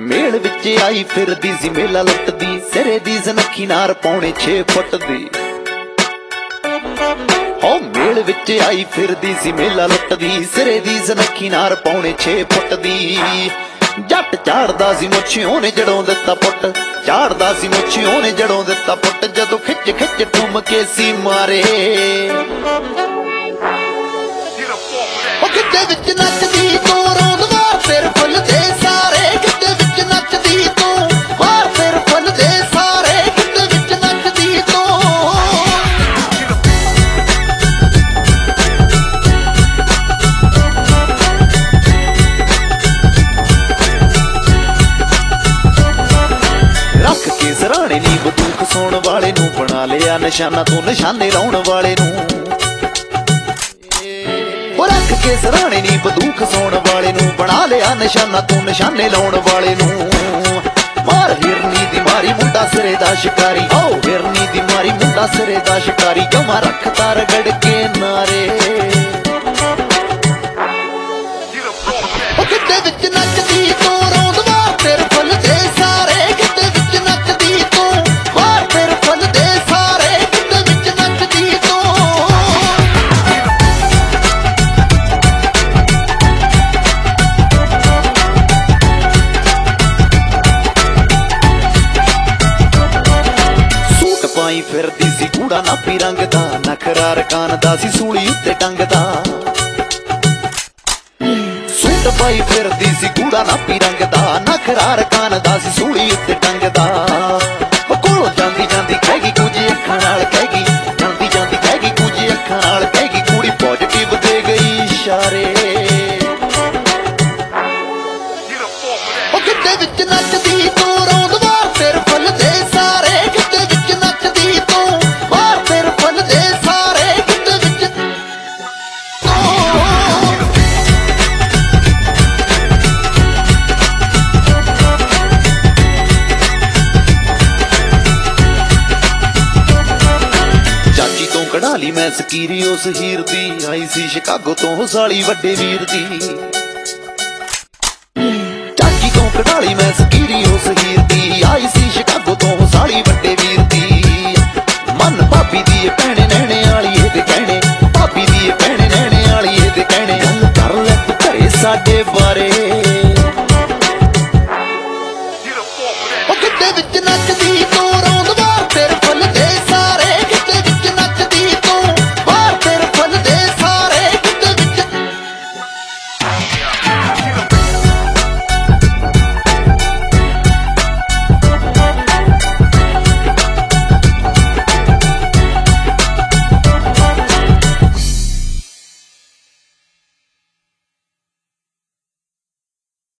ਮੇਲ ਵਿੱਚ ਆਈ ਫਿਰਦੀ ਸੀ ਮੇਲਾ ਲੁੱਟਦੀ, ਸਿਰੇ ਦੀ ਜ਼ਨਖੀ ਨਾਰ ਪੌਣੇ 6 ਫੁੱਟ ਦੀ। ਹੋ ਮੇਲ ਵਿੱਚ ਆਈ ਫਿਰਦੀ ਸੀ ਮੇਲਾ ਲੁੱਟਦੀ, ਸਿਰੇ ਦੀ ਜ਼ਨਖੀ ਨਾਰ ਪੌਣੇ 6 ਫੁੱਟ ਦੀ। ਜੱਟ ਝਾੜਦਾ ਸੀ ਮੁੱਛ ਉਹਨੇ ਜੜੋਂ ਦਿੱਤਾ ਪੁੱਟ, ਝਾੜਦਾ ਸੀ ਮੁੱਛ ਉਹਨੇ ਜੜੋਂ ਦਿੱਤਾ ਪੁੱਟ। ਜਦੋਂ ਖਿੱਚ ਖਿੱਚ ਠੁੰਮ ਕੇ ਸੀ ਮਾਰੇ, ਉਹ ਗਿੱਧੇ ਵਿੱਚ ਨੱਚਦੀ ਤੂੰ ਰੋਂਦ ਵਾਰ ਸਿਰ ਫੁੱਲਦੇ ਸਾਰੇ, ਗਿੱਧੇ ਵਿੱਚ ਨੱਚਦੀ ਤੂੰ ਵਾਰ ਸਿਰ ਫੁੱਲਦੇ ਸਾਰੇ, ਗਿੱਧੇ ਵਿੱਚ ਨੱਚਦੀ ਤੂੰ। ਰੱਖ ਕੇ ਸਰਾਣੇ ਨੀ ਬੰਦੂਕ ਸੌਣ ਵਾਲੇ ਨੂੰ, ਬਣਾ ਲਿਆ ਨਿਸ਼ਾਨਾ ਤੂੰ ਨਿਸ਼ਾਨੇ ਲਾਉਣ ਵਾਲੇ ਨੂੰ। ਰੱਖ ਕੇ ਸਰਾਣੇ ਨੀ ਬੰਦੂਕ ਸੌਣ ਵਾਲੇ ਨੂੰ, ਬਣਾ ਲਿਆ ਨਿਸ਼ਾਨਾ ਤੂੰ ਨਿਸ਼ਾਨੇ ਲਾਉਣ ਵਾਲੇ ਨੂੰ। ਮਾਰ ਹਿਰਨੀ ਦੀ ਮਾਰੀ ਮੁੰਡਾ ਸਿਰੇ ਦਾ ਸ਼ਿਕਾਰੀ, ਓ ਹਿਰਨੀ ਦੀ ਮਾਰੀ ਮੁੰਡਾ ਸਿਰੇ ਦਾ ਸ਼ਿਕਾਰੀ। ਜਮਾ ਰੱਖਤਾ ਰਗੜ ਕੇ ਨਾਰੇ, ਉਹ ਗਿੱਧੇ ਵਿੱਚ ਨੱਚਦੀ ਤੂੰ ਰੋਂਦ ਵਾਰ ਸਿਰ ਫੁੱਲਦੇ ਸਾਰੇ, ਗਿੱਧੇ ਵਿੱਚ ਨੱਚਦੀ ਤੂੰ ਵਾਰ ਸਿਰ ਫੁੱਲਦੇ ਸਾਰੇ, ਗਿੱਧੇ ਵਿੱਚ ਨੱਚਦੀ ਤੂੰ। ਪਾਈ ਫਿਰਦੀ ਸੀ ਕੂੜਾ ਨਾਪੀ ਰੰਗ ਦਾ, ਨਖਰਾ ਰਕਾਨ ਦਾ ਸੀ ਸੂਲੀ ਉੱਤੇ ਟੰਗਦਾ। ਸੂਟ ਪਾਈ ਫਿਰਦੀ ਸੀ ਕੂੜਾ ਨਾਪੀ ਰੰਗ ਦਾ, ਨਖਰਾ ਰਕਾਨ ਦਾ ਸੀ ਸੂਲੀ ਉੱਤੇ ਟੰਗਦਾ। ਉਹ ਕੋਲੋਂ ਜਾਂਦੀ ਜਾਂਦੀ ਕਹਿਗੀ ਕੁਝ ਅੱਖਾਂ ਨਾਲ ਕਹਿਗੀ, ਜਾਂਦੀ ਜਾਂਦੀ ਕਹਿਗੀ ਕੁਝ ਅੱਖਾਂ ਨਾਲ ਕਹਿਗੀ। ਕੁੜੀ ਪੋਜ਼ਿਟਿਵ ਦੇ ਗਈ ਇਸ਼ਾਰੇ, ਉਹ ਗਿੱਧੇ ਵਿੱਚ ਨੱਚਦੀ ਤੂੰ ਰੋਂਦ ਵਾਰ ਸਿਰ ਫੁੱਲਦੇ ਸਾਰੇ, ਗਿੱਧੇ ਵਿੱਚ ਨੱਚਦੀ ਤੂੰ ਵਾਰ ਸਿਰ ਫੁੱਲਦੇ ਸਾਰੇ, ਗਿੱਧੇ ਵਿੱਚ ਤੂੰ। ਚਾਚੀ ਤੋਂ ਕਢਾ ਲਈ ਮੈਂ ਸਕੀਰੀ ਉਸ ਹੀਰ ਦੀ, ਆਈ ਸੀ ਸ਼ਿਕਾਗੋ ਤੋਂ ਸਾਲੀ ਵੱਡੇ ਵੀਰ ਦੀ। ਚਾਚੀ ਤੋਂ ਕਢਾ ਲਈ ਮੈਂ ਸਕੀਰੀ ਉਸ ਹੀਰ ਦੀ, ਆਈ ਸੀ ਸ਼ਿਕਾਗੋ ਤੋਂ ਸਾਲੀ ਵੱਡੇ ਵੀਰ ਦੀ। ਮਨ ਭਾਬੀ ਦੀ ਭੈਣੇ ਨੈਣ